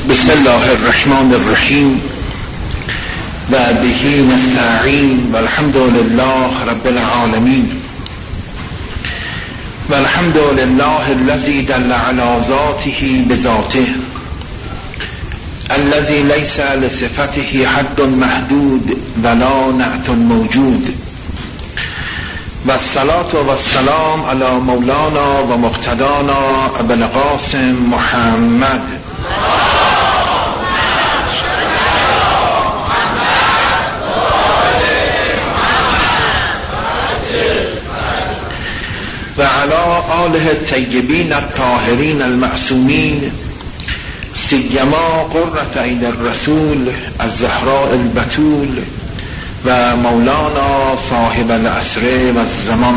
بسم الله الرحمن الرحیم و به نستعین و الحمد لله رب العالمین و الحمد لله الذي دل على ذاته بذاته الذي ليس لصفته حد محدود ولا نعت موجود و الصلاة و السلام علی مولانا و مقتدانا ابو القاسم محمد و علی آله الطیبین الطاهرین المعصومین سیما قرة عین الرسول الزهراء البتول و مولانا صاحب العصر و الزمان.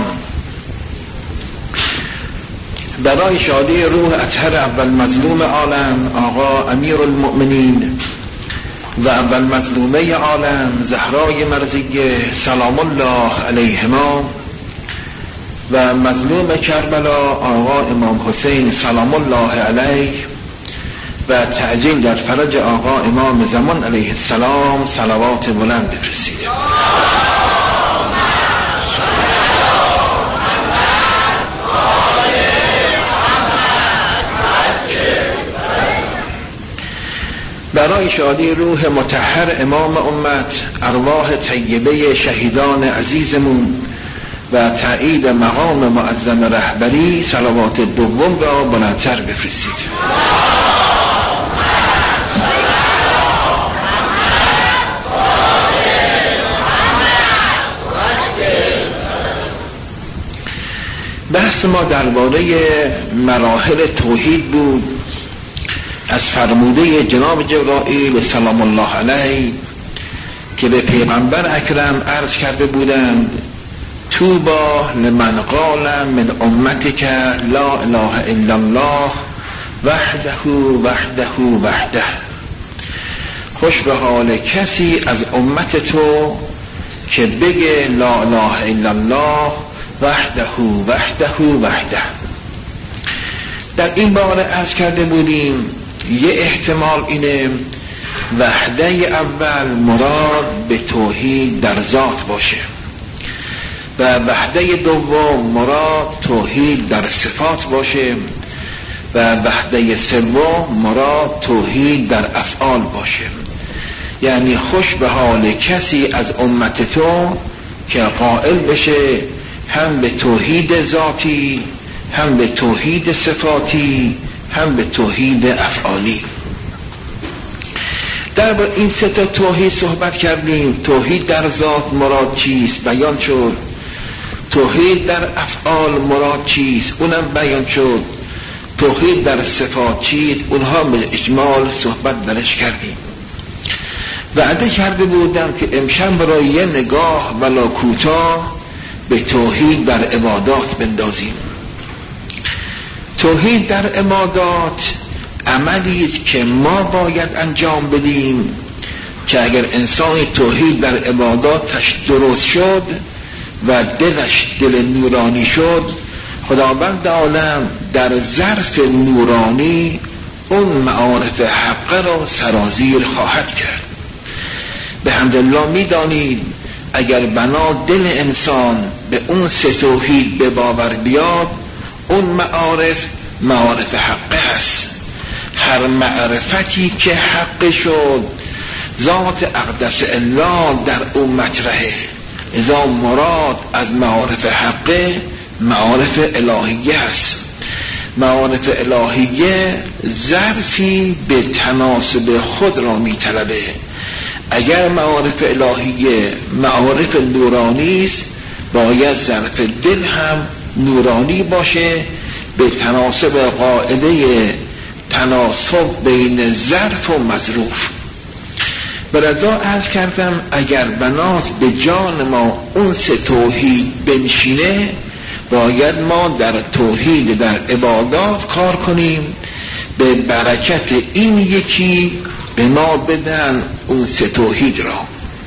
برای شادی روح اطهر اول مظلوم عالم آقا امیر المؤمنین و اول مظلومه عالم زهرای مرضیه سلام الله علیهما و مظلوم کربلا آقا امام حسین سلام الله علیه و تعجیل در فرج آقا امام زمان علیه السلام صلوات بلند بفرستید. برای شادی روح مطهر امام امت ارواح طیبه شهیدان عزیزمون و تایید مقام معظم رهبری صلوات دوم را بلندتر بفرستید. بحث ما درباره مراحل توحید بود از فرموده جناب جبرائیل سلام الله علیه که به پیغمبر اکرم عرض کرده بودند توبا لمن قال من امتک لا اله الا الله وحده وحده وحده. خوش به حال کسی از امت تو که بگه لا اله الا الله وحده وحده وحده. در این باره عرض کرده بودیم یه احتمال اینه وحده اول مراد به توحید در ذات باشه و وحده دوم مراد توحید در صفات باشه و وحده سوم مراد توحید در افعال باشه. یعنی خوش به حال کسی از امت تو که قائل بشه هم به توحید ذاتی هم به توحید صفاتی هم به توحید افعالی. در این سه تا توحید صحبت کردیم. توحید در ذات مراد چیست بیان شد، توحید در افعال مراد چیست اونم بیان شد، توحید در صفات چیست اونها به اجمال صحبت درش کردیم. وعده کرده بودم که امشب را یه نگاه ولو کوتاه به توحید در عبادات بندازیم. توحید در عبادات عملی است که ما باید انجام بدیم که اگر انسان توحید در عباداتش درست شد و دلش دل نورانی شد خداوند عالم در ظرف نورانی اون معارف حق را سرازیر خواهد کرد. به حمدالله میدانید اگر بنا دل انسان به اون سه توحید به باور بیاد اون معارف حق است. هر معرفتی که حق شد ذات اقدس الله در اون مطرحه. اذا مراد از معارف حق معارف الهیه است. معارف الهیه ظرفی به تناسب خود را می طلبه. اگر معارف الهیه معارف نورانی است باید ظرف دل هم نورانی باشه به تناسب قاعده تناسب بین ظرف و مظروف. برضا عرض کردم اگر بنات به جان ما اون سه توحید بنشینه باید ما در توحید در عبادات کار کنیم به برکت این یکی به ما بدن اون سه توحید را.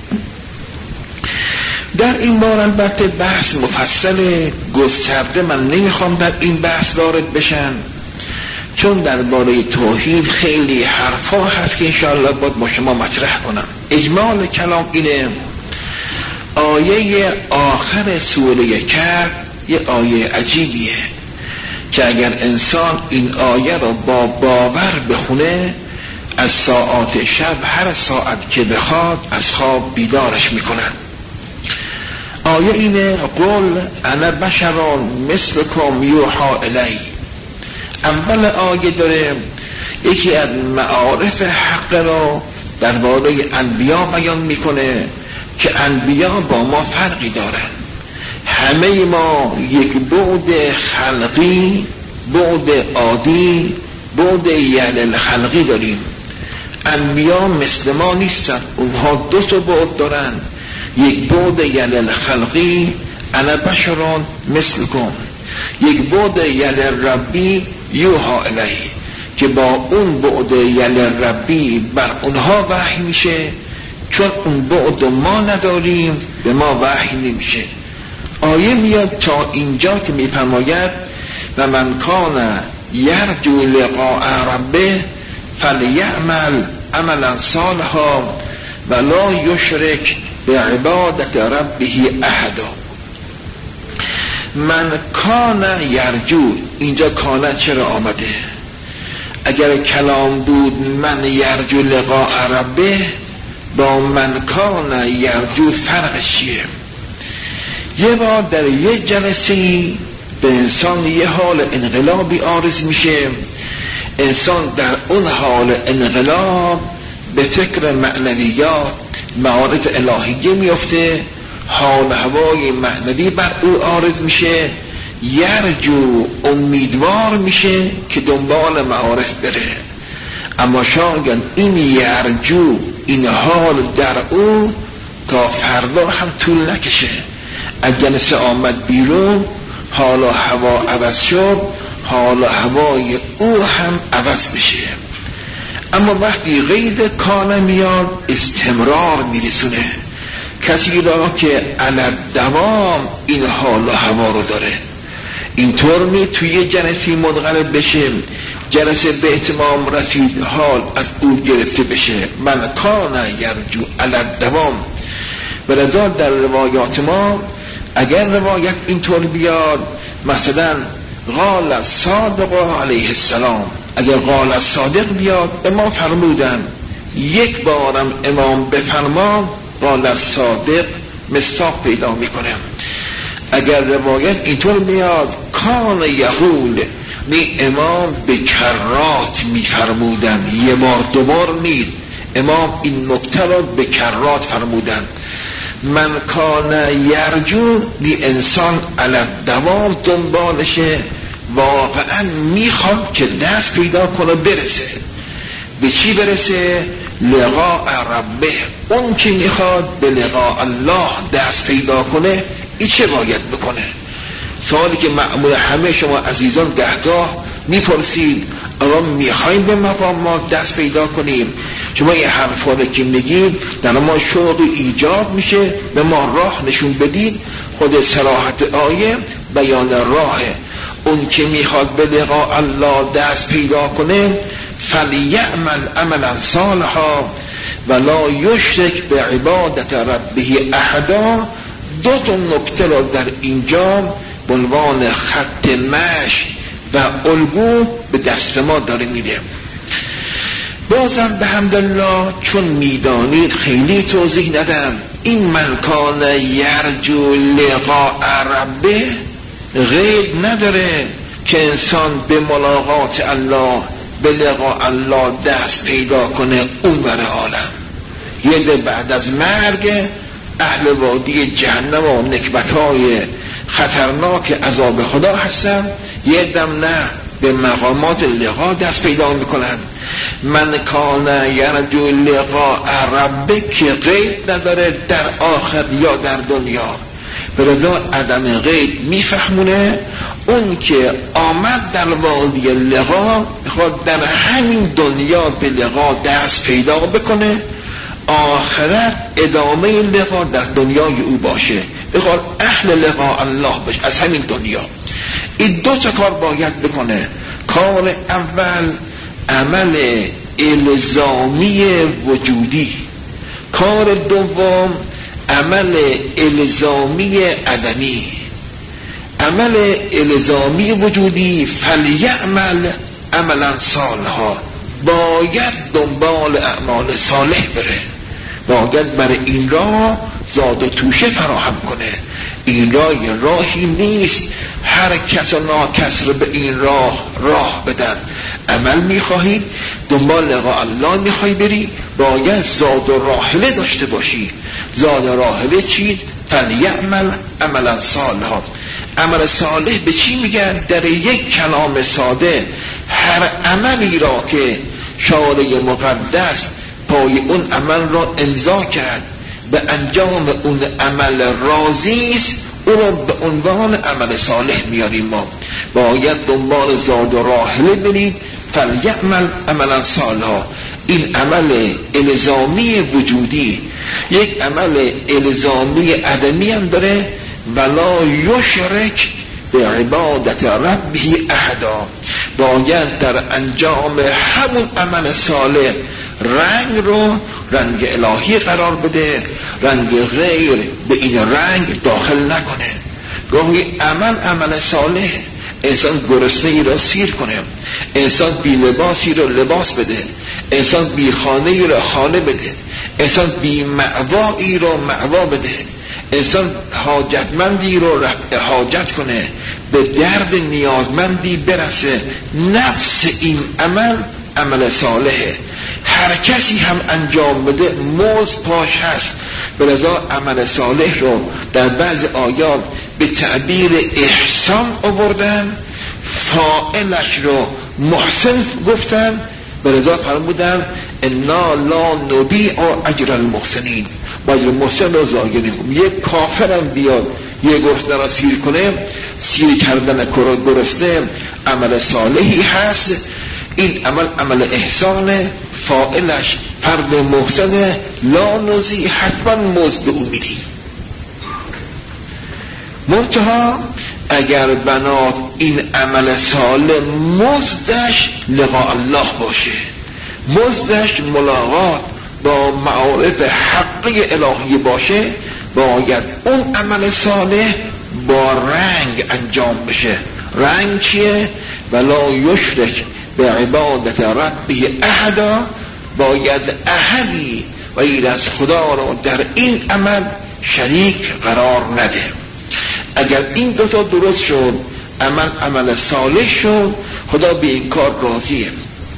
در این بار البته بحث مفصل گسترده من نمیخوام در این بحث وارد بشم چون درباره توحید خیلی حرفا هست که انشاءالله باید با شما مطرح کنم. اجمال کلام اینه، آیه آخر سوره کهف یه آیه عجیبیه که اگر انسان این آیه رو با باور بخونه از ساعات شب هر ساعت که بخواد از خواب بیدارش میکنن. آیه اینه قل انا بشر مثلکم یوحی الی. اول آیه داره یکی از معارف حق را درباره انبیا بیان میکنه که انبیا با ما فرقی دارن. همه ما یک بعد خلقی، بعد عادی، بعد یعل خلقی داریم. انبیا مثل ما نیستن، اونها دو تا بعد دارن، یک بعد یعل خلقی انا بشران مثلکم، یک بعد یعل ربی یوحی الی که با اون بعد یعل ربی بر اونها وحی میشه، چون اون بعد ما نداریم به ما وحی نمیشه. آیه میاد تا اینجا که میفرماید و من کان یرجو لقاء ربه فلیعمل عملا صالحا ولا یشرک بعبادت ربه احدا. من کان یرجو، اینجا کان چرا آمده؟ اگر کلام بود من یرجو لقاء ربه با من کان یرجو فرق چیه؟ یه بار در یه جلسه‌ای به انسان یه حال انقلابی عارض میشه، انسان در اون حال انقلاب به فکر معنویات معارف الهیه میفته، حال هوای معنوی بر او عارض میشه، یرجو امیدوار میشه که دنبال معارف بره. اما شاید این یرجو این حال در او تا فردا هم طول نکشه. از جلسه آمد بیرون، حال و هوا عوض شد، حال و هوای او هم عوض بشه. اما وقتی قید کانه میاد استمرار میرسونه کسی را که علی دوام این حال و هوا رو داره. اینطور می توی جلسه منقلب بشه، جلسه به اتمام رسید، حال از او گرفته بشه. من کانه یرجو علی دوام. ولذا در روایات ما اگر روایت اینطور بیاد، مثلا قال صادق علیه السلام، اگر قال صادق بیاد امام فرمودن یک بارم امام بفرما قال صادق مصداق پیدا میکنه. اگر روایت اینطور میاد کان یقول، نی امام به کرات میفرمودن، یه بار دو بار نیست، امام این نکته را به کرات فرمودن. من کان یرجو، نی انسان علی دوام دنبالشه، واقعا میخواد که دست پیدا کنه برسه. به چی برسه؟ لقاء ربه. اون که میخواد به لقاء الله دست پیدا کنه این چه باید بکنه؟ سوالی که معمول همه شما عزیزان دهگاه میپرسید، آقا میخوایم به مقامات دست پیدا کنیم، شما این حرفا رو که میگید در ما شوق ایجاد میشه، به ما راه نشون بدید. خود صراحت آیه بیان راهه. اون که میخواد به لقاء الله دست پیدا کنه فلیعمل عملا صالحا ولا یشرک بعبادت ربه احدا. دو تا نکته را در اینجا به عنوان خط مشی و الگو به دست ما داره میده. بازم به حمدالله چون میدانید خیلی توضیح ندم، این من کان یرجو لقاء ربه غیر نداره که انسان به ملاقات الله به لقاء الله دست پیدا کنه اون بر عالم. یه ده بعد از مرگ اهل وادی جهنم و نکبت‌های خطرناک عذاب خدا هستن، یه دم نه به مقامات لقاء دست پیدا میکنن. من کان یرجو لقاء ربه که غیر نداره در آخر یا در دنیا. برای عدم غیب میفهمونه اون که آمد در وادی لقا خود در همین دنیا به لقا دست پیدا بکنه، آخرت ادامه لقا در دنیای او باشه، بخواد اهل لقا الله باشه از همین دنیا. این دو تا کار باید بکنه. کار اول عمل الزامی وجودی، کار دوم عمل الزامی عدمی. عمل الزامی وجودی فلیعمل عملا صالحا، باید دنبال اعمال صالح بره، باید برای این راه زاد و توشه فراهم کنه. این راهی نیست هر کس و ناکس رو به این راه بدن. عمل میخواهی، دنبال لقاء الله میخوای بری، باید زاد و راحله داشته باشی. زاد و راحله چیست؟ فلیعمل عملا صالحا. عمل صالح به چی میگن؟ در یک کلام ساده هر عملی را که شارع مقدس پای اون عمل را امضا کرد، به انجام اون عمل راضی است، اون را به عنوان عمل صالح میاریم. ما باید دنبال زاد و راحله برید. فلیعمل عملا صالحا. این عمل الزامی وجودی. یک عمل الزامی عدمی هم داره، ولا یشرک به عبادت ربه احدا. باید در انجام همون عمل صالح رنگ رو رنگ الهی قرار بده، رنگ غیر به این رنگ داخل نکنه. گاهی عمل صالح انسان گرسنه‌ای را سیر کنه، انسان بی لباسی را لباس بده، انسان بی خانه‌ای را خانه بده، انسان بی مأوایی را مأوا بده، انسان حاجتمندی رو حاجت کنه، به درد نیازمندی برسه. نفس این عمل صالحه. هر کسی هم انجام بده موز پاش هست. بلذا عمل صالح رو در بعض آیات به تعبیر احسان آوردن، فاعلش رو محسن گفتن. بلذا فرمودن انا لا نضیع اجر المحسنین. ما اجر محسن رو ضایع نمی‌کنیم. یک کافرم بیاد یه گرسنه را سیر کنه، سیر کردن گرسنه عمل صالحی هست. این عمل احسانه، فاعلش فرد محسنه، لا نضیع، حتما مزد به او میدیم. منتها اگر بنات این عمل صالح مزدش لقاء الله باشه، مزدش ملاقات با معارف حقی الهی باشه، باید اون عمل صالح با رنگ انجام بشه. رنگ چیه؟ ولا یشرک به عبادت ربه احدا. باید احدی غیر از خدا را در این عمل شریک قرار نده. اگر این دوتا درست شد، عمل صالح شد، خدا به این کار راضیه.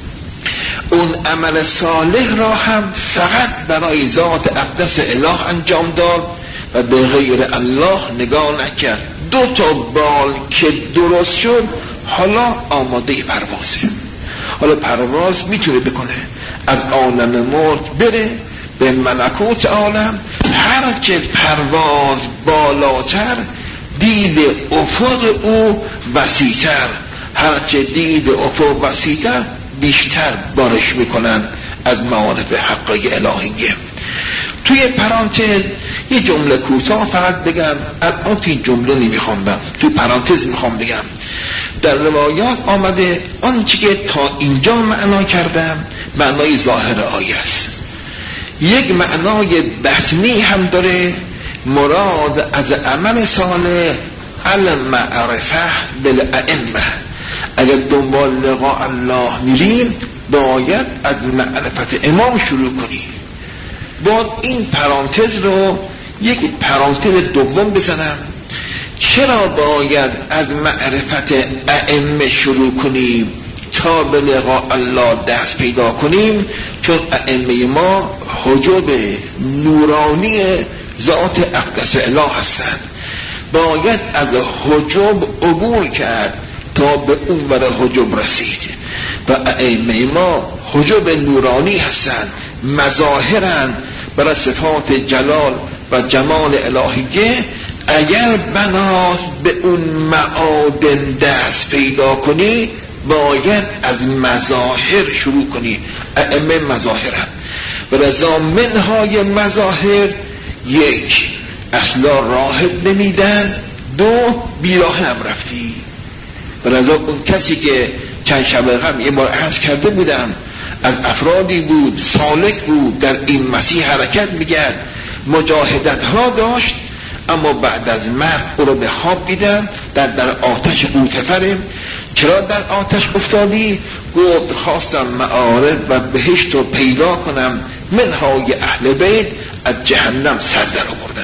اون عمل صالح را هم فقط برای ذات اقدس اله انجام داد و به غیر الله نگاه نکرد. دو تا بال که درست شد، حالا آماده پروازه. حالا پرواز میتونه بکنه، از عالم مرد بره به ملکوت عالم. هر که پرواز بالاتر، دید افق او وسیع‌تر، هر چه دید افق وسیع‌تر بیشتر بارش میکنن از معارف حقای الهیه. توی پرانتز یه جمله کوتاه فقط بگم، الان این جمله نمیخوام بگم، توی پرانتز میخوام بگم. در روایات آمده آنچه که تا اینجا معنا کردم معنای ظاهر آیه است. یک معنای بطنی هم داره. مراد از عمل صالح المعرفه بالائمه. اگر دنبال لقاء الله میریم، باید از معرفت امام شروع کنیم. باید این پرانتز رو یک پرانتز دوم بزنم. چرا باید از معرفت ائمه شروع کنیم تا به لقاء الله دست پیدا کنیم؟ چون ائمه ما حجب نورانی ذات اقدس اله هستند. باید از حجب عبور کرد تا به اون بر حجب رسید. و ائمه ما حجب نورانی هستند، مظاهرند برای صفات جلال و جمال الهیه. اگر بناست به اون معادن دست پیدا کنی، باید از مظاهر شروع کنی. ائمه مظاهرند. ولذا منهای مظاهر: یک، اصلا راهت نمیدن. دو، بیراه هم رفتی. ولذا اون کسی که چند شب قبل یه بار عرض کرده بودم، از افرادی بود سالک بود در این مسیح حرکت میکرد، مجاهدت ها داشت، اما بعد از مرگ او رو به خواب دیدم در آتش قوطفره. چرا در آتش افتادی؟ گفت خواستم معارف و بهشت رو پیدا کنم، منهای اهل بیت از جهنم سر در آوردن.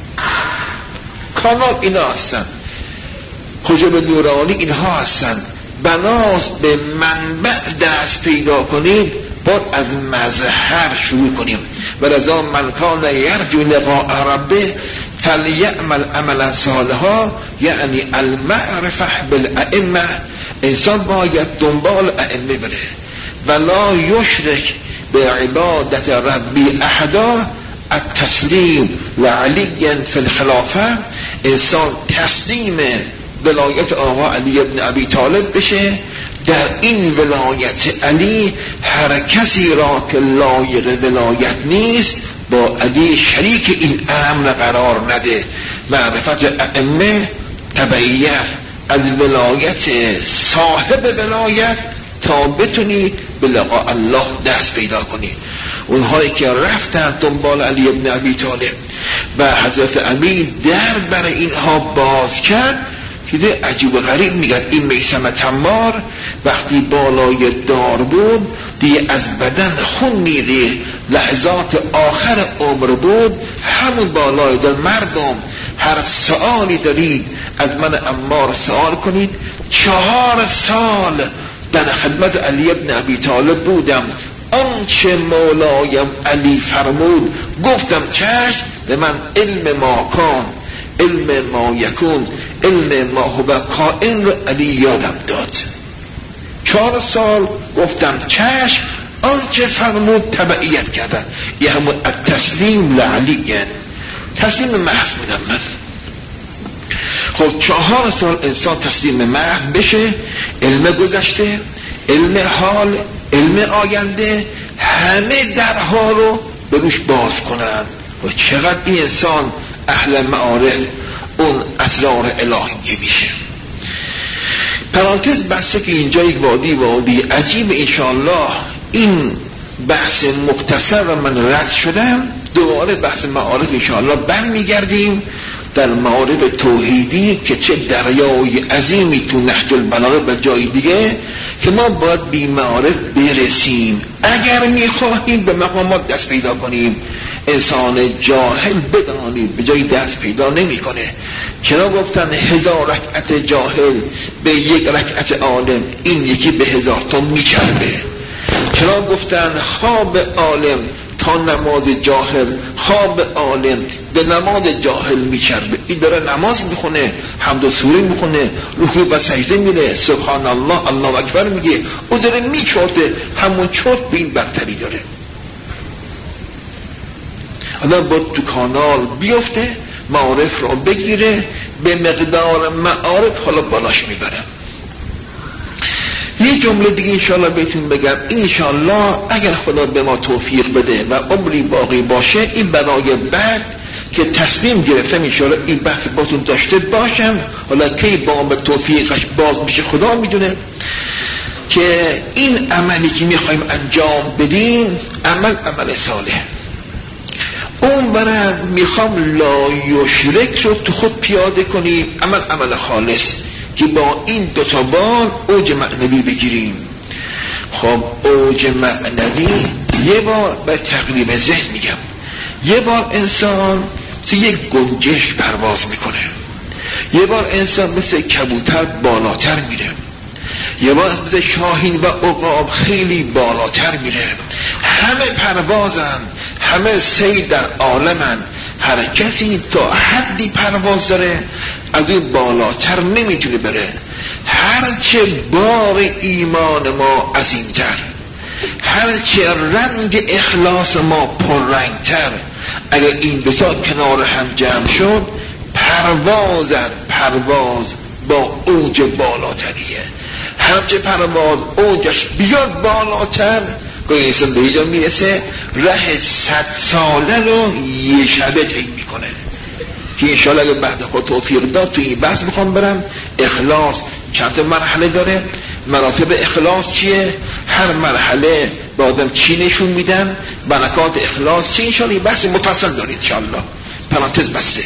کانال اینا هستن، حجب نورانی اینها هستن. بناست به منبع دست پیدا کنید، باید از مظهر شروع کنیم. و لذا من کان یرجو لقاء ربه فلیعمل عملا صالحا، یعنی المعرفه بالائمه. انسان باید دنبال ائمه بره، ولا یشرک به عبادت ربی احدا. التسلیم لعلی فی الخلافه، انسان تسلیم ولایت آقا علی ابن ابی طالب بشه. در این ولایت علی هر کسی را که لایق ولایت نیست با علی شریک این امر قرار نده. معرفت ائمه تبعیت از ولایت صاحب ولایت تا بتونید به لقاء الله دست پیدا کنید. اونهایی که رفتن دنبال علی ابن ابی طالب و حضرت امیر در برای اینها باز کرد، که عجیب و غریب میگن این میثم تمار وقتی بالای دار بود دیگه از بدن خون میره، لحظات آخر عمر بود، همون بالای دار. مردم هر سوالی دارید از من عمار سوال کنید. 4 سال در خدمت علی ابن ابی طالب بودم، آنچه مولایم علی فرمود گفتم چشم. به من علم ما کان، علم ما یکون، علم ما هو کائن رو علی یادم داد. 4 سال گفتم چشم، آنچه فرمود تبعیت کردن. یه همون التسلیم لعلی، تسلیم محض بودم من. خب 4 سال انسان تسلیم محض بشه، علم گذشته، علم حال، علم آینده، همه درها رو به روش باز کنن. و چقدر این انسان اهل معارف اون اسرار الهی میشه. پرانتز بسته که اینجا یک وادی عجیب. انشاءالله این بحث مختصر و من رد شدم، دوباره بحث معارف انشاءالله برمیگردیم در معارف توحیدی که چه دریای عظیمی تو نهج البلاغه و جای دیگه که ما باید بی معارف برسیم اگر میخواهیم به مقامات دست پیدا کنیم. انسان جاهل بدانید به جای دست پیدا نمیکنه. چرا گفتن 1000 رکعت جاهل به 1 رکعت عالم، این یکی به 1000 تا میچربه. چرا گفتن خواب عالم تا نماز جاهل، خواب عالم به نماز جاهل میچربه. این داره نماز میخونه، حمد و سوره میخونه، رکوع و سجده میره، سبحان الله الله اکبر میگه، او داره میچرته، همون چرت به این برتری داره. آدم باید تو کانال بیفته، معارف رو بگیره، به مقدار معارف حالا بالاش میبرم. یه جمله دیگه انشاءالله بهتون بگم. انشاءالله اگر خدا به ما توفیق بده و عمری باقی باشه، این برای بعد که تصمیم گرفتم انشاءالله این بحث باتون داشته باشم. حالا کی با به توفیقش باز میشه خدا میدونه، که این عملی که میخوایم انجام بدیم عمل صالح، اون برای میخوام لا یشرک رو تو خود پیاده کنیم، عمل خالص که با این 2 تا بار اوج معنوی بگیریم. خب اوج معنوی یه بار به تقریب ذهن میگم، یه بار انسان مثل یک گنجشک پرواز میکنه، یه بار انسان مثل کبوتر بالاتر میره، یه بار مثل شاهین و عقاب خیلی بالاتر میره. همه پروازن، همه سیر در عالمن. هر کسی تا حدی پرواز داره، از این بالاتر نمیتونه بره. هرچه بار ایمان ما عظیمتر، هرچه رنگ اخلاص ما پررنگتر، اگر این 2 تا کنار هم جمع شد، پرواز با اوج بالاتریه. هرچه پرواز اوجش بیاد بالاتر، گاهی انسان به اینجا میرسه ره 100 ساله رو یه شبه طی میکنه. که انشاءالله اگر بعد خود توفیق داد تو این بحث میخوام برم. اخلاص چند مرحله داره. مراتب اخلاص چیه، هر مرحله به آدم چی نشون میدن، برکات اخلاص چی، انشاءالله بحث مفصل دارید انشاءالله، پرانتز بسته.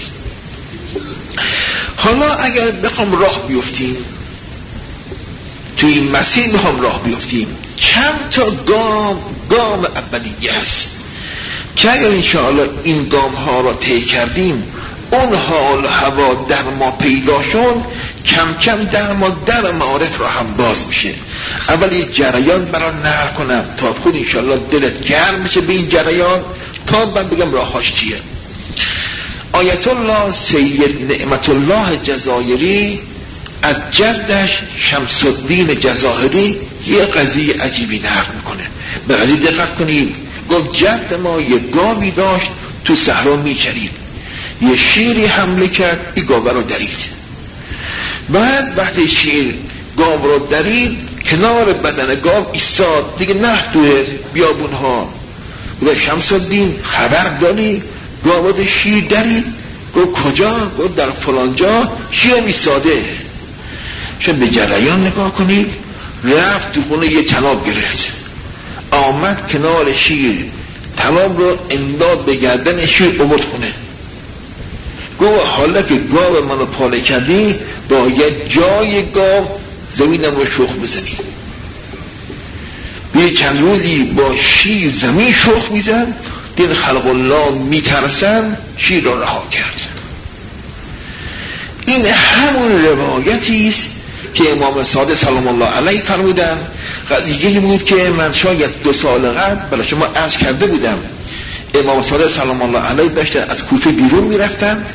حالا اگر بخوام راه بیفتیم توی این مسیر، بخوام راه بیفتیم، چند تا گام اولیه هست که اگر انشاءالله این گام ها را طی کردیم، اون حال هوا در ما پیدا شد، کم کم در ما در معارف را هم باز میشه. اول یه جریان برای نقل کنم تا خود انشاءالله دلت گرم بشه به این جریان، تا من بگم راهاش چیه. آیت الله سید نعمت الله جزایری از جدش شمس الدین جزایری یه قضیه عجیبی نقل میکنه. به قضیه دقت کنید. گفت جد ما یه گاوی داشت تو صحرا میچرید، یه شیری حمله کرد، این گاوه رو درید. بعد وقتی شیر گاو رو درید، کنار بدن گاو ایستاد، دیگه نه توی بیابون ها. گفت شمس الدین خبر داری گاو شیر درید؟ گفت کجا؟ گفت در فلان جا شیر ایستاده. شد به جریان نگاه کنید. رفت تو خونه یه طناب گرفت، آمد کنار شیر، طناب رو انداز به گردن شیر، آورد خونه. گفت حالا که گاو منو پاله کردی، باید جای گاو زمینم رو شخ بزنی. به چند روزی با شیر زمین شخ میزن، دین خلق الله میترسن، شیر رو رها کرد. این همون روایتی است که امام صادق سلام الله علیه فرمودن. قضیه بود که من شاید 2 سال قبل برای شما عرض کرده بودم. امام صادق سلام الله علیه داشتن از کوفه بیرون میرفتن،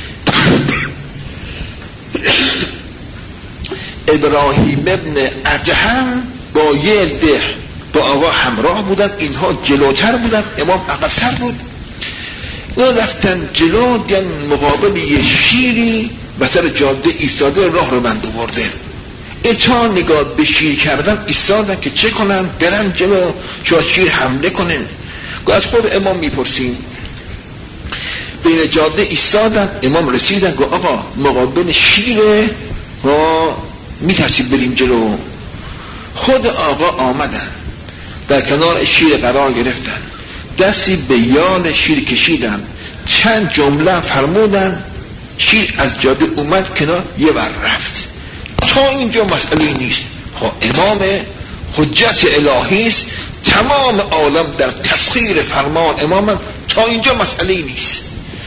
ابراهیم ابن ادهم با یه ده با آقا همراه بودن، اینها جلوتر بودن، امام عقب سر بود. اونا رفتن جلو، دیدن مقابل یه شیری بسر جاده ایستاده، راه رو بند آورده. تا نگاه به شیر کردن ایستادن که چه کنن، برن جلو چون شیر حمله کنن. از خود امام میپرسیم، بین جاده ایستادن، امام رسیدن، گفت آقا مقابل شیره ما میترسیم بریم جلو. خود آقا آمدن، در کنار شیر قرار گرفتن، دستی به یال شیر کشیدن، چند جمله فرمودن، شیر از جاده اومد کنار، یه بر رفت. تا اینجا مسئله نیست. امام حجت الهی است، تمام عالم در تسخیر فرمان امام، تا اینجا مسئله نیست.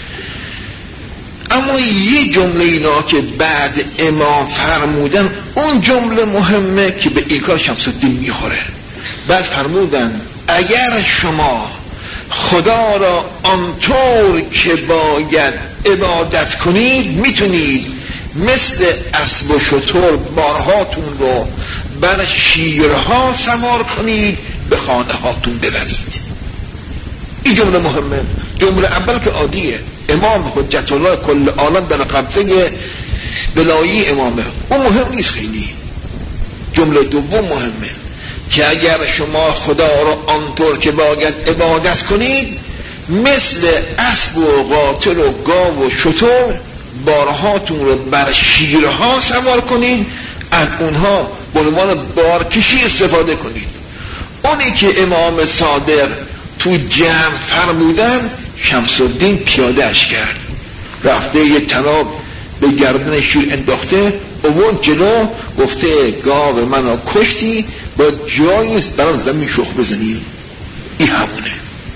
اما یه جمله اینا که بعد امام فرمودن، اون جمله مهمه که به این کار شمس الدین میخوره. بعد فرمودن اگر شما خدا را آنطور که باید عبادت کنید، میتونید مثل اسب و شتر بارهاتون رو بر شیرها سوار کنید، به خانه هاتون ببرید. این جمله مهمه. جمله اول که عادیه، امام حجت الله کل عالم در قبضه ولایی امامه، اون مهم نیست خیلی. جمله دوم مهمه که اگر شما خدا را آنطور که باید عبادت کنید، مثل اسب و قاطر و گاو و شتر بارهاتون رو بر شیرها سوار کنید، از اونها به عنوان بارکشی استفاده کنید. اونی که امام صادق تو جمع فرمودن، شمس الدین پیادهش کرد، رفته یه طناب به گردن شیر انداخته، اون جلو، گفته گاو منو کشتی، با جایی است برای زمین شخ بزنی. این همونه.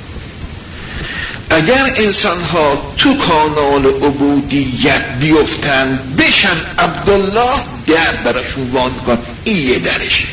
اگر انسان ها تو کانال عبودیت بیفتن، بشن عبدالله، در براشون وان کن، این یه درشه.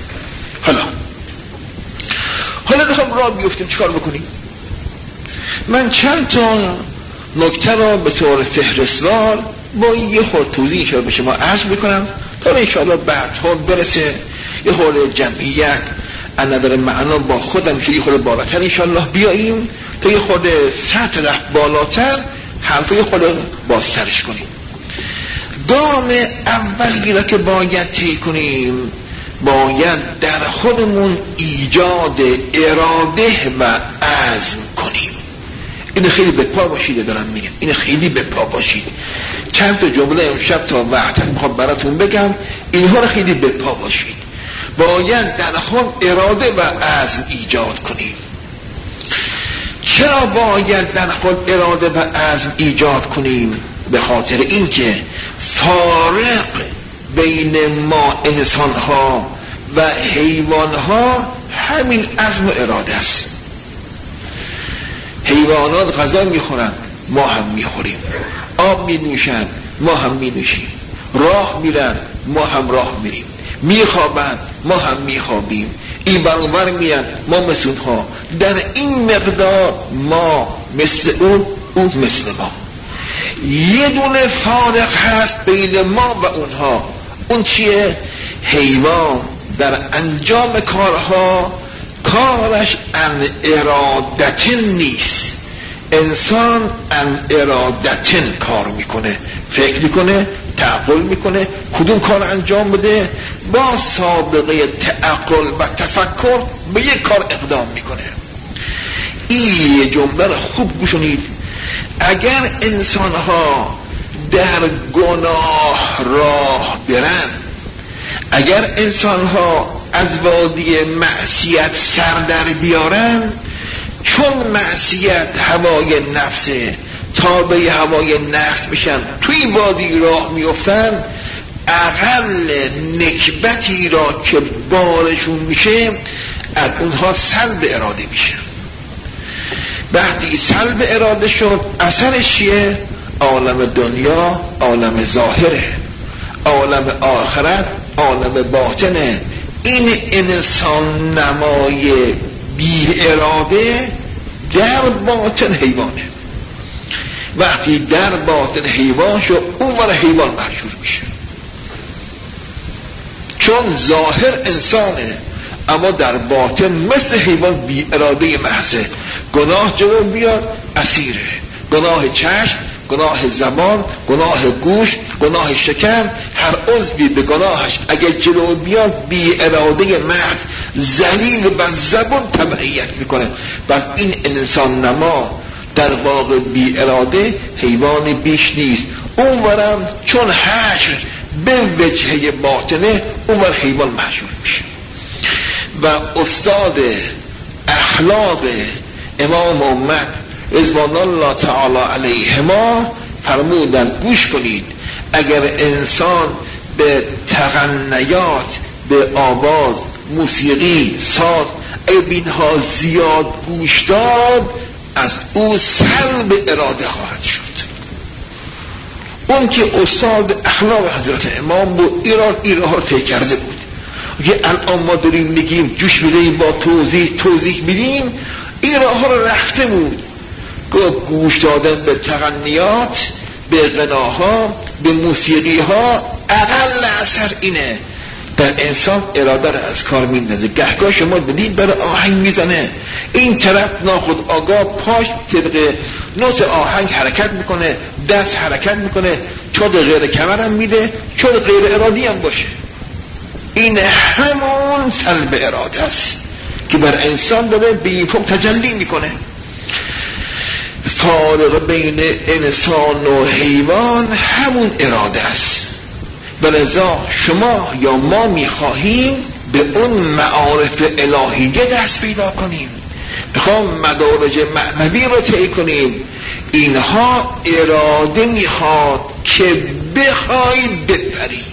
حالا بخوام راه بیفتیم چیکار بکنیم؟ من چند تا نکته را به طور فهرستوار با یه خورده توضیح به شما عرض میکنم تا انشاءالله بعدها برسه یه خورده جمعیت از نظر معنا با خودم که یه خورده بالاتر انشاءالله بیاییم، تا یه خورده سطح رفت بالاتر، حرفه یه خورده بازترش کنیم. گام اولی را که باید طی کنیم، باید در خودمون ایجاد اراده و عزم کنیم. این خیلی به پا باشید، دارم میگم این خیلی به پا باشید. چند تا جمله امشب تا وقت میخوام براتون بگم، اینها رو خیلی به پا باشید. باید در خود اراده و عزم ایجاد کنیم. چرا باید در خود اراده و عزم ایجاد کنیم؟ به خاطر اینکه فارق بین ما انسان‌ها و حیوان‌ها همین عزم و اراده است. حیوانات غذا میخورند، ما هم میخوریم. آب می‌نوشند، ما هم می‌نوشیم. راه میرن، ما هم راه میریم. میخوابند، ما هم میخوابیم. این برابر میان، ما مثل اونها. در این مقدار ما مثل او مثل ما. یه دونه فارق هست بین ما و اونها. اون چیه؟ حیوان در انجام کارها کارش ان ارادتن نیست. انسان ان ارادتن کار میکنه، فکر میکنه، تعقل میکنه کدوم کار انجام بده، با سابقه تعقل و تفکر به یک کار اقدام میکنه. این جمله رو خوب گوشونید. اگر انسان ها در گناه راه برن، اگر انسان ها از وادی معصیت سر در بیارن، چون معصیت هوای نفسه، تابع هوای نفس بشن، توی وادی راه میافتن، اقل نکبتی را که بارشون میشه از اونها سلب اراده میشه. وقتی سلب اراده شد، اثرش چیه؟ عالم دنیا عالم ظاهره، عالم آخرت عالم باطنه. این انسان نمای بی اراده در باطن حیوانه. وقتی در باطن حیوان شد، اون ور حیوان محشور میشه. چون ظاهر انسانه اما در باطن مثل حیوان بی اراده محضه. گناه جلو بیاد اسیره. گناه چشم، گناه زبان، گناه گوش، گناه شکم، هر عضوی به گناهش اگر جلو بیاد بی اراده محض ذلیل و زبان تبعیت میکنه. و این انسان نما در واقع بی اراده حیوان بیش نیست. اون ورم چون حشر به وجهه باطنه، اون ور حیوان محشور میشه. و استاد اخلاق امام امت رضوان الله تعالی علیهما فرمودن گوش کنید، اگر انسان به تغنیات، به آواز، موسیقی، ساز، اینها زیاد گوش داد، از او سلب اراده خواهد شد. اون که استاد اخلاق حضرت امام بود، این راه فکر کرده بود که الان ما داریم میگیم جوش میدهیم، با توضیح میدیم، این راه ها رو رفته بود. گوش دادن به تغنیات، به غناها، به موسیقی ها، اقل اثر اینه در انسان اراده رو از کار میندازه. گهگاه شما دیدید برای آهنگ میزنه، این طرف ناخود آگاه پاش طبق نوت آهنگ حرکت میکنه، دست حرکت میکنه، چود غیر کمرم میده، چود غیر ارادی هم باشه. این همون سلب اراده است که بر انسان داره به این فرم تجلی میکنه. فارق بین انسان و حیوان همون اراده است. ولذا شما یا ما میخواهیم به اون معارف الهیه دست پیدا کنیم، میخوام مدارج معنوی رو طی کنیم. اینها اراده میخواد که بخواید بپری،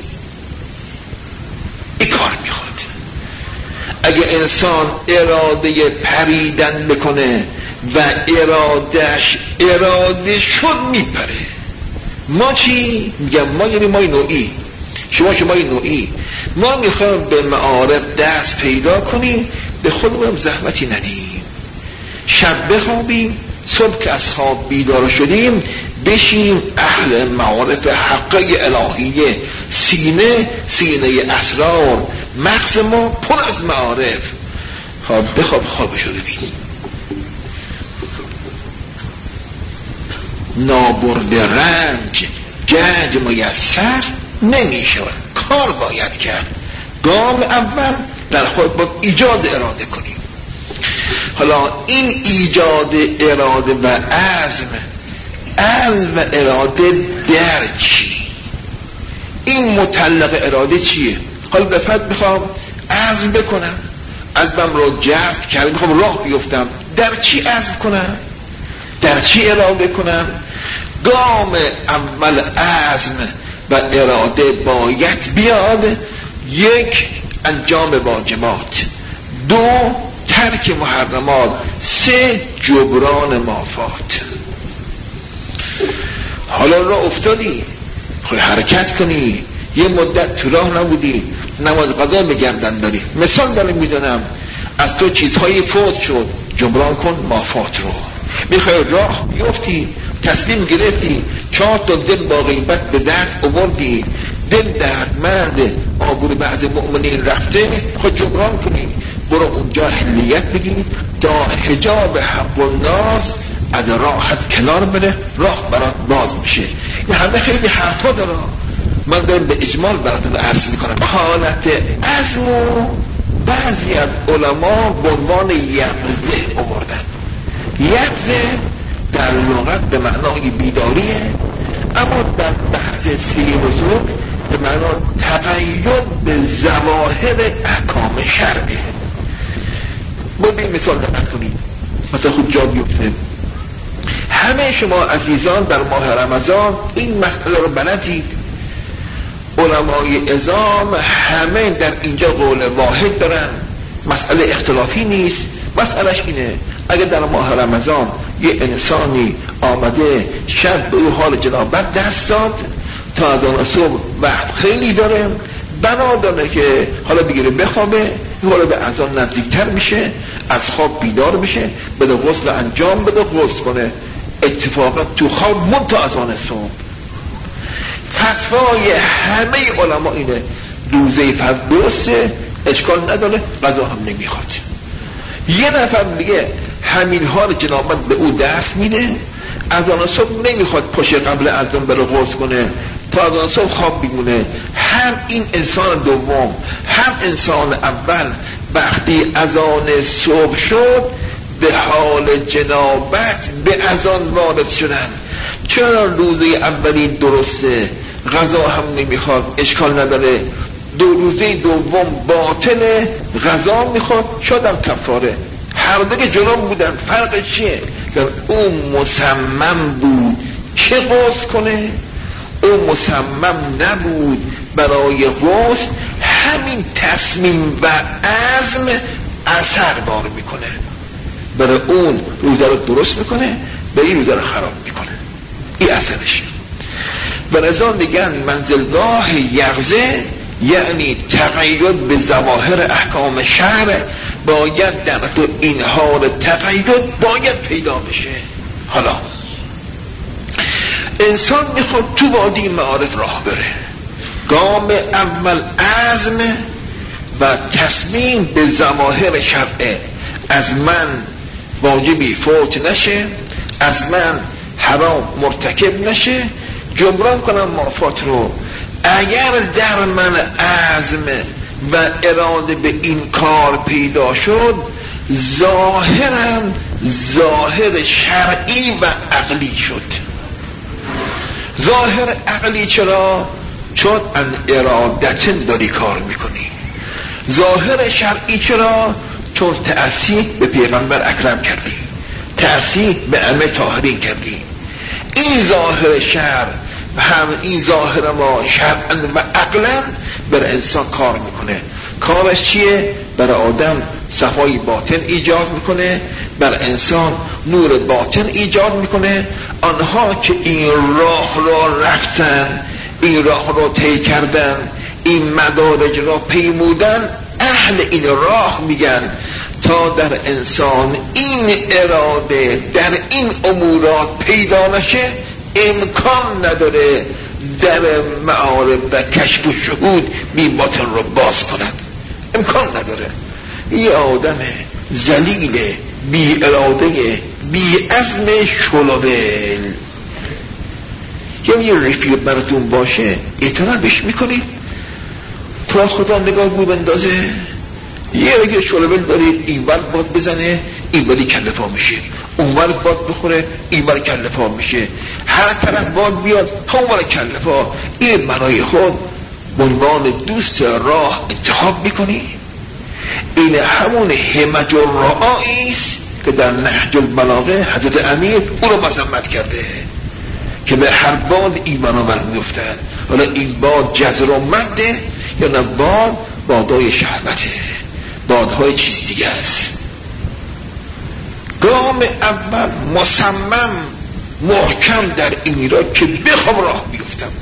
این کار میخواد. اگه انسان اراده پریدن بکنه و ارادهش اراده شد میپره. ما چی؟ میگم ما یعنی مای نوعی، شما نوعی. ما میخوایم به معارف دست پیدا کنیم، به خودمون زحمتی ندیم. شب بخوابیم، صبح که از خواب بیدار شدیم بشیم اهل معارف حقه الهیه. سینه اسرار، مغز ما پر از معارف. خواب بخواب، خوابشو ببینیم. نابرد رنج گنج میسر نمی شود، کار باید کرد. گام اول در خود باید ایجاد اراده کنیم. حالا این ایجاد اراده و عزم و اراده در چی؟ این مطلق اراده چیه؟ حالا بفرد میخوام عزم بکنم، عزمم رو جزم کردم، میخوام راه بیفتم، در چی عزم کنم؟ در چی اراده کنم؟ گام اول عزم و اراده باید بیاد. یک، انجام واجبات. دو، ترک محرمات. سه، جبران مافات. حالا راه افتادی، خواهی حرکت کنی، یه مدت تو راه نبودی، نماز قضا به گردن داری، مثال دارم میزنم، از تو چیزهایی فوت شد، جبران کن مافات رو. میخوای راه بیفتی، تصمیم گرفتی، 4 تا دل با غیبت به درد آوردی، دل دردمند، آبور بعض مؤمنین رفته، خود جبران کنی، برو اونجا حلیت بگی تا حجاب حق و ناس از راحت کنار بره، راه برات باز میشه. این همه خیلی حرفا داره، من دارم به اجمال براتون عرض میکنم. حالت عزم بعضی از علما به عنوان یقظه آوردن. یقظه در لغت به معنای بیداریه، اما در بحث سیر و سلوک به معنای تقید به ظواهر احکام شرعه. باید این مثال دقت کنید مثلا خود جا بیفته. همه شما عزیزان در ماه رمضان این مسئله رو بلدید، علمای عظام همه در اینجا قول واحد دارن، مسئله اختلافی نیست. مسئلهش اینه اگر در ماه رمضان یه انسانی آمده شب به او حال جنابت دست داد، تا از آن صبح وقت خیلی داره، بنا داره که حالا بگیره بخوابه، حالا به اذان نزدیکتر میشه، از خواب بیدار بشه، بده غسل انجام بده، غسل کنه، اتفاقا تو خواب منتها از آن صبح. فتوای همه علما اینه روزه فرض درسته، اشکال نداره، قضا هم نمیخواد. یه نفر دیگه همین حال جنابت به او دست میده، از آن صبح نمیخواد پاشه قبل اذان بره غسل کنه، تا از آن صبح خواب بیمونه. هم این انسان دوم هم انسان اول وقتی از آن صبح شد به حال جنابت به اذان وارد شدن. چرا روزه اولی درسته، غذا هم نمیخواد، اشکال نداره، دو روزه دوم باطله، غذا میخواد، شدم کفاره. هر دوی جناب بودن، فرق چیه؟ که اون مصمم بود که غسل کنه، اون مصمم نبود برای غسل. همین تصمیم و عزم اثر بار میکنه، برای اون روزه رو درست میکنه، به این روزه رو خراب میکنه. این اثرشه. ولذا میگن منزلگاه یقظه یعنی تقید به ظواهر احکام شرع باید در تو این حال تقید باید پیدا بشه. حالا انسان میخواد تو وادی معارف راه بره، گام اول عزم و تصمیم به ظواهر شرع، از من واجبی فوت نشه، از من حرام مرتکب نشه، جبران کنم مافات رو. اگر در من عزم و اراده به این کار پیدا شد، ظاهرم ظاهر شرعی و عقلی شد. ظاهر عقلی چرا؟ چون ان ارادتن داری کار میکنی. ظاهر شرعی چرا؟ چون تأثیر به پیغمبر اکرم کردی، تأثیر به ائمه طاهرین کردی. این ظاهر شرع و هم این ظاهر ما شرعاً و عقلاً بر انسان کار میکنه. کارش چیه؟ بر آدم صفای باطن ایجاد میکنه، بر انسان نور باطن ایجاد میکنه. آنها که این راه را رفتن، این راه را طی کردن، این مدارج را پیمودن، اهل این راه میگن تا در انسان این اراده در این امورات پیدا نشه، امکان نداره در معارف و کشف و شهود بی باطن رو باز کنند. امکان نداره. یه آدم ذلیل بی اراده بی عزم شلوول که یه رفیق براتون باشه اعتراضش میکنید تا خدا نگاه بو بندازه، یه رگه شلوول دارید، این بر باد بزنه این بری کله پا میشه، اون بر باد بخوره این بر کله پا میشه، هر طرف باد بیاد همون بر کله پا. این برای خود به عنوان دوست راه انتخاب میکنی؟ این همون همج الرعایی است که در نهج البلاغه حضرت امیر او رو مذمت کرده که به هر باد این برابر میفتن. حالا این باد جزر و مده یا نه باد بادای شهوته، بادهای چیز دیگه است. گام اول مصمم محکم در این را که بخوام راه بیفتم.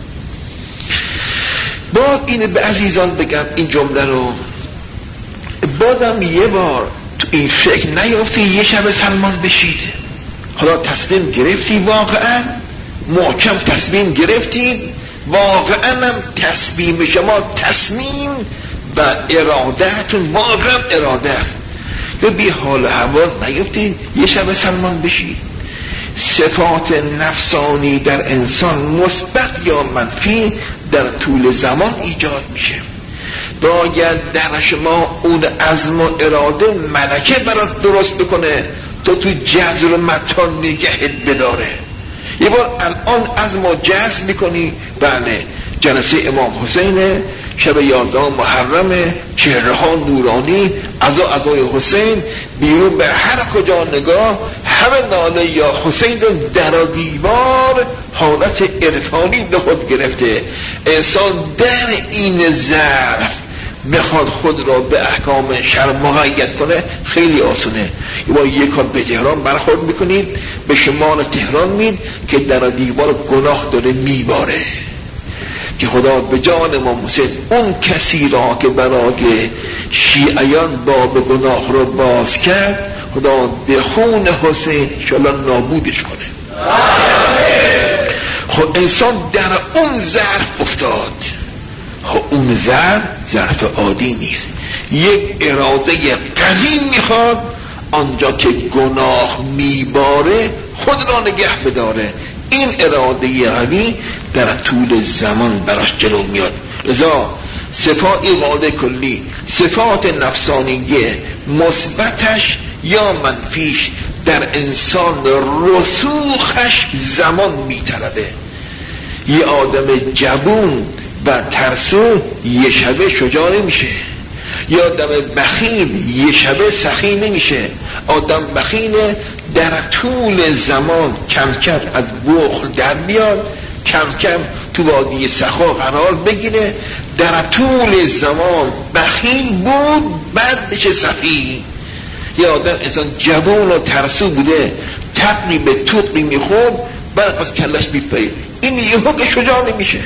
باد اینه به عزیزان بگم این جمله رو، بادم یه بار تو این فکر نیافتی یه شب سلمان بشید. حالا تصمیم گرفتی، واقعا محکم تصمیم گرفتید، واقعا هم تصمیم شما تصمیم و ارادهتون واقعا اراده است یا بی حال هوا نیفتید یه شب سلمان بشید. صفات نفسانی در انسان مثبت یا منفی در طول زمان ایجاد میشه. باید در شما اون عزم و اراده ملکه برات درست بکنه تو جذر و متان نگهت بداره. یه بار الان عزم و جذب میکنی، بله جلسه امام حسین شب 11 محرم، چهره ها نورانی، عزای حسین، بیرون به هر کجا نگاه همه ناله یا حسین در دیوار حالت عرفانی به خود گرفته. انسان در این ظرف بخواد خود را به احکام شرع مقید کنه خیلی آسونه. یک کار به تهران برخورد میکنید، به شمال تهران مید که در دیوار گناه داره میباره که خدا به جان امام حسین اون کسی را که برای شیعیان باب گناه رو باز کرد خدا به خون حسین انشاءالله نابودش کنه. خب انسان در اون ظرف افتاد. خب اون ظرف عادی نیست، یک اراده قوی میخواد آنجا که گناه میباره خود را نگه بداره. این اراده قوی در طول زمان براش جلو میاد. لذا صفات اراده کلی، صفات نفسانیه مثبتش یا منفیش در انسان رسوخش زمان میطلبه. یه آدم جوون و ترسو یه شبه شجاع نمیشه، یا آدم بخیل یه شبه سخی نمیشه. آدم بخیل در طول زمان کم کم از بخل در بیاد، کم کم تو وادی سخا قرار بگیره، در طول زمان بخیل بود بعد بشه سخی. یه آدم انسان جوان و ترسو بوده تقنی به توقی میخورد بعد از کلش بیپید، این یه حق شجاع نمیشه.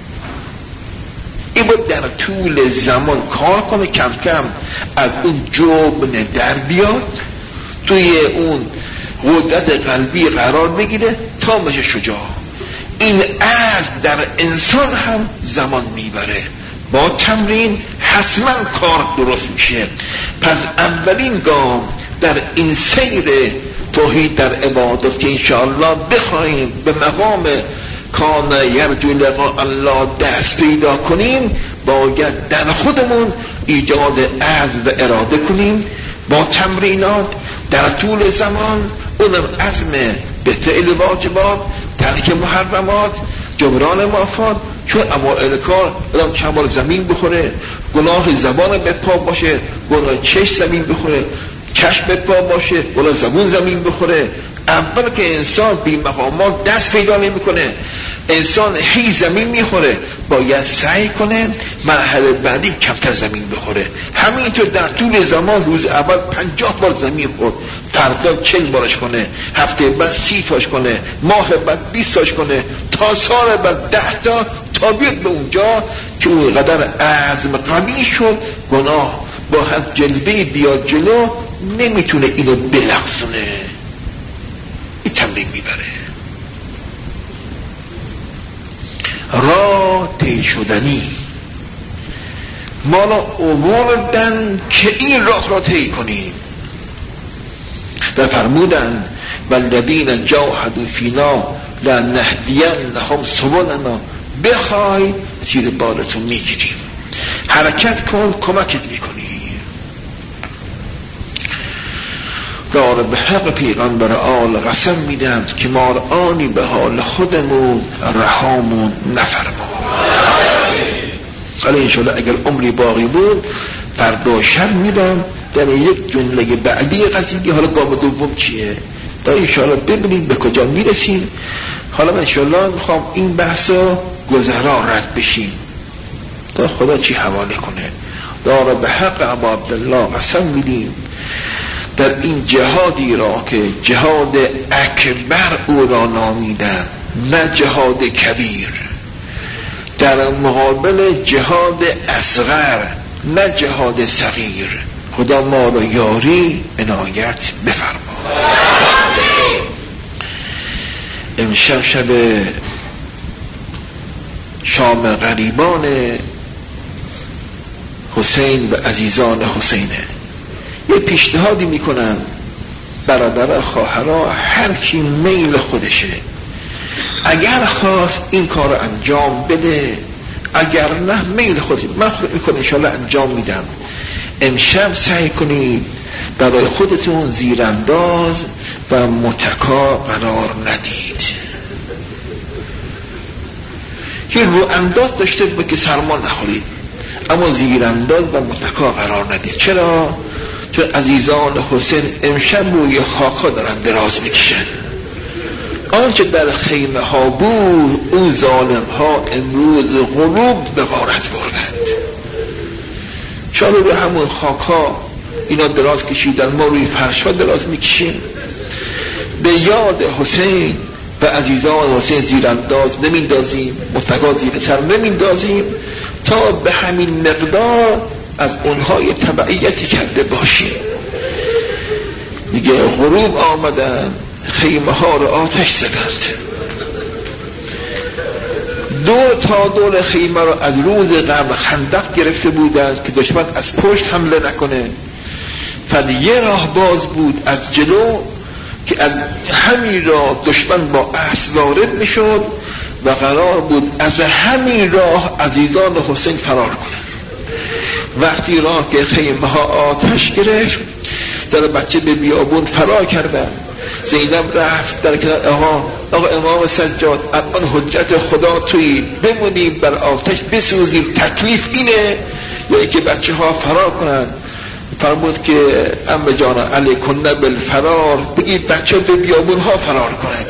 این باید در طول زمان کار کنه، کم کم از اون جبن در بیاد، توی اون قدرت قلبی قرار بگیره تا بشه شجاع. این عزم در انسان هم زمان میبره، با تمرین حتما کار درست میشه. پس اولین گام در این سیر توحید در عبادت که انشاءالله بخواهیم به مقام کان یرجو لقاء الله دست پیدا کنیم، باید در خودمون ایجاد عزم و اراده کنیم با تمرینات در طول زمان. اونم عزم به فعل واجبات، ترک محرمات، جبران مافات. چون اوائل کار الان چند بار زمین بخوره، گناه زبان به پا باشه، گناه چشم زمین بخوره، چشم به پا باشه، گناه زبون زمین بخوره. اول که انسان بی مقامات دست پیدا نمی کنه، انسان هی زمین میخوره، باید سعی کنه مرحله بعدی کمتر زمین بخوره. همینطور در طول زمان روز اول 50 بار زمین خورد، فردا 40 بارش کنه، هفته بعد 30 تاش کنه، ماه بعد 20 تاش کنه، تا سال بعد 10 تا بیاد به اونجا که اون قدر عزم قوی شد گناه با هر جلوه بیاد جلو نمیتونه اینو بلغزونه. این تمرین میبره. راه طی شدنی، ما را آوردن که این راه را طی کنیم و فرمودن والذین جاهدوا فینا لنهدینهم سبلنا. بخوای زیر بالتون میگیریم، حرکت کن کمکت میکنیم. دار به حق پیغمبر آل قسم میدند که ما آنی به حال خودمون رهامون نفرمون. حالا انشاءالله اگر عمری باقی بود فردا شب میدم در یک جمله بعدی قضیه حالا گام دوم چیه تا انشاءالله ببینید به کجا میرسیم. حالا من انشاءالله میخوام این بحثا گذرا رد بشیم تا خدا چی حواله کنه. داره به حق ابا عبدالله قسم میدیم در این جهادی را که جهاد اکبر او را نامیدن، نه جهاد کبیر، در مقابل جهاد اصغر نه جهاد صغیر. خدا ما را یاری عنایت بفرما. امشب شب شام غریبان حسین و عزیزان حسینه. یه پیشنهادی میکنن برادر خواهرها هر کی میل خودشه، اگر خواست این کار رو انجام بده، اگر نه میل خودش من خود میکنم انشاءالله انجام میدم. امشب سعی کنید برای خودتون زیرانداز و متکا قرار ندید. که رو انداز داشته بود که سرما نخورید، اما زیرانداز و متکا قرار ندید. چرا؟ چون عزیزان حسین امشب روی خاکا دارن دراز میکشن. آنچه در خیمه ها بود اون ظالم ها امروز غروب به غارت بردند. شاید به همون خاکا اینا دراز کشیدن، ما روی فرش ها دراز میکشیم. به یاد حسین و عزیزان حسین زیرانداز نمیندازیم، متکا زیر سر نمیندازیم تا به همین مقدار از اونهای تبعیتی کرده باشیم. میگه غروب آمدن خیمه ها رو آتش زدند. دور تا دور خیمه رو از روز قبل خندق گرفته بودند که دشمن از پشت حمله نکنه. فقط یه راه باز بود از جلو که از همین راه دشمن با اسب وارد میشد و قرار بود از همین راه عزیزان حسین فرار کنند. وقتی راه که خیمه ها آتش گرفت زن بچه به بیابون فرار کردن. زینب رفت در کنار آقا امام سجاد الان حجت خدا توی بمونیم بر آتش بسوزیم، تکلیف اینه یا ای که بچه ها فرار کنن؟ فرمود که ام جان علی کنه بالفرار، بگید بچه به بیابون ها فرار کنن.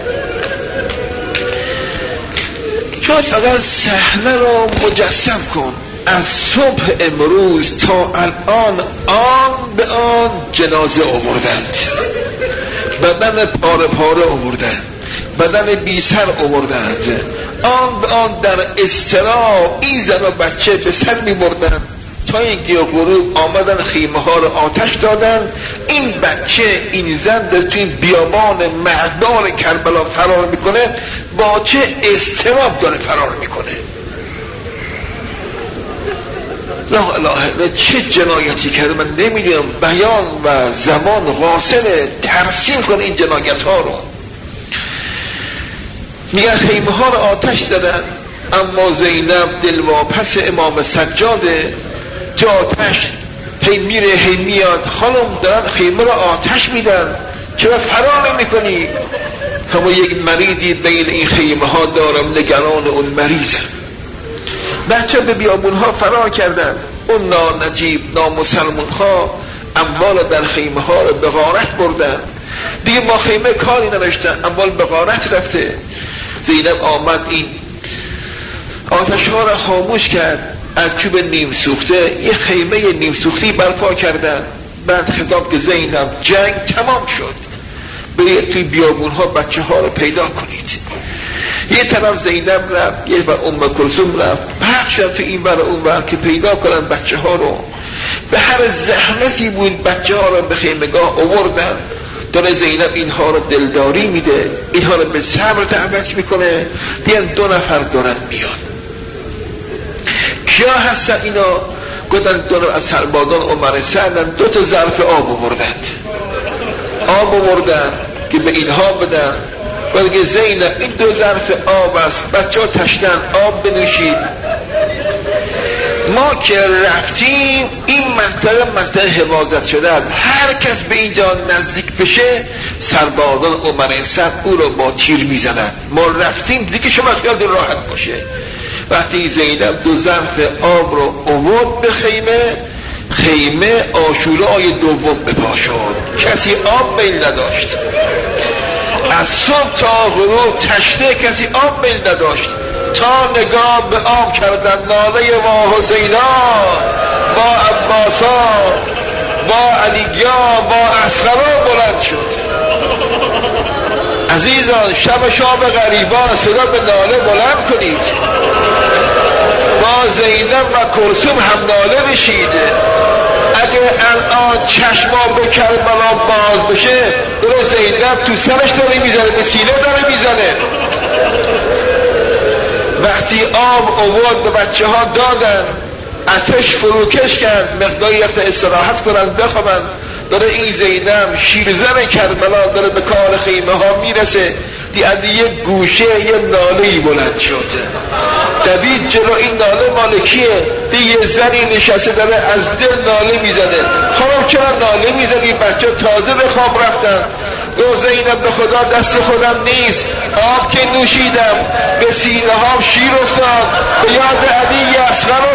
شاید فقط صحنه را مجسم کن. از صبح امروز تا الان آن به آن جنازه آوردند، بدن پاره پاره آوردند، بدن بی سر آوردند، آن به آن در اضطراب این زن و بچه به سر می بردند تا اینکه غروب آمدن خیمه ها رو آتش دادن. این بچه این زن در توی بیابان مردان کربلا فرار میکنه، با چه اضطراب داره فرار میکنه. لا اله الا چه جنایتی کرده من نمیدونم. بیان و زبان قاصره ترسیم کنه این جنایت ها رو. میگن خیمه ها رو آتش زدن، اما زینب دلواپس امام سجاده. تو آتش هی میره هی میاد، خانم دارن خیمه رو آتش میدن چرا فرار نمی کنی؟ همون یک مریضی بین این خیمه ها دارم، نگران اون مریضم. بچه به بیابون ها فرار کردن. اون نانجیب نامسلمون ها اموال در خیمه ها رو به غارت بردن. دیگه ما خیمه کاری نداشتن، اموال به غارت رفته. زینب آمد این آتش ها رو خاموش کرد، از چوب نیم سوخته یه خیمه نیم سوختی برپا کردن. بعد خطاب که زینب جنگ تمام شد، برید توی بیابون ها بچه ها رو پیدا کنید. یه طرف زینب رفت، یه بر ام کلثوم رفت، پخش شد تو این بر اون بر که پیدا کنن بچه ها رو. به هر زحمتی بود بچه ها رو به خیمگاه آوردن. داره زینب اینها رو دلداری میده، اینها رو به صبر دعوت میکنه. بیان 2 نفر دارن میاد. کیا هستن اینا؟ گفتن 2 نفر از سربازان عمر سعدن. 2 تا ظرف آب آوردند، آب آوردن که به اینها بدن. بلکه زینب این 2 ظرف آب است، بچه ها تشنن، آب بنوشید. ما که رفتیم این منطقه حفاظت شده است، هر کس به اینجا نزدیک بشه سربازان عمر سعد او رو با تیر میزنن. ما رفتیم دیگه شما خیال راحت باشه. وقتی زینب 2 ظرف آب رو آورد به خیمه، خیمه عاشورای دوم بپا شد. کسی آب میل نداشت، از صبح تا غروب تشنه، کسی آب میل نداشت، تا نگاه به آب کردن. ناله با حسینا، با عباسا، با علیگیا، با اصغرا بلند شد. عزیزان، شب شام غریبان صدا به ناله بلند کنید، با زینب و کلثوم هم ناله بشید. اگه الان چشما به کربلا باز بشه، داره زینب تو سرش داره میزنه، به سینه داره میزنه. وقتی آب آورد به بچه ها دادن، آتش فروکش کرد، مقداری رفت استراحت کنن بخوابن، داره این زینب شیرزن کربلا داره به کار خیمه ها میرسه. دیگه یه گوشه یه ناله‌ای بلند شد، دوید جلو. این ناله مالکیه؟ یه زنی نشسته داره از دل ناله میزنه. خانم چرا ناله میزنی؟ بچه تازه به خواب رفتن. گفت زینب به خدا دست خودم نیست، آب که نوشیدم به سینه ها شیر افتاد، به یاد علی اصغر